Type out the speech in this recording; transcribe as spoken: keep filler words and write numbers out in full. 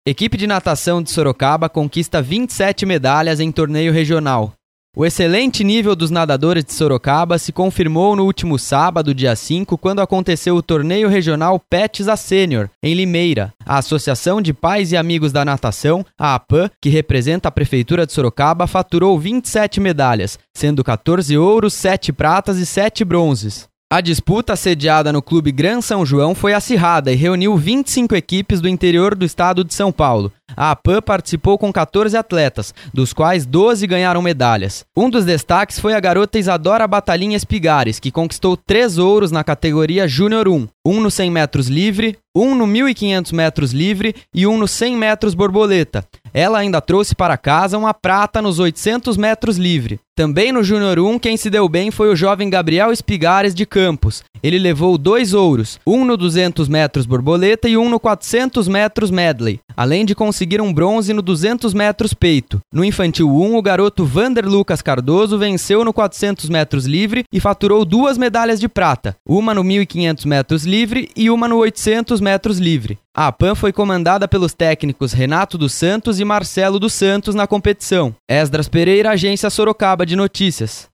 Equipe de natação de Sorocaba conquista vinte e sete medalhas em torneio regional. O excelente nível dos nadadores de Sorocaba se confirmou no último sábado, dia cinco, quando aconteceu o torneio regional PETSA Sênior, em Limeira. A Associação de Pais e Amigos da Natação, a APAN, que representa a Prefeitura de Sorocaba, faturou vinte e sete medalhas, sendo quatorze ouros, sete pratas e sete bronzes. A disputa sediada no Clube Gran São João foi acirrada e reuniu vinte e cinco equipes do interior do estado de São Paulo. A APAN participou com quatorze atletas, dos quais doze ganharam medalhas. Um dos destaques foi a garota Isadora Batalhinha Espigares, que conquistou três ouros na categoria Júnior um, um no cem metros livre, um no mil e quinhentos metros livre e um no cem metros borboleta. Ela ainda trouxe para casa uma prata nos oitocentos metros livre. Também no Júnior um, quem se deu bem foi o jovem Gabriel Espigares de Campos. Ele levou dois ouros, um no duzentos metros borboleta e um no quatrocentos metros medley, além de conseguir um bronze no duzentos metros peito. No Infantil um, o garoto Vander Lucas Cardoso venceu no quatrocentos metros livre e faturou duas medalhas de prata, uma no mil e quinhentos metros livre e uma no oitocentos metros livre. A APAN foi comandada pelos técnicos Renato dos Santos e Marcelo dos Santos na competição. Esdras Pereira, Agência Sorocaba de Notícias.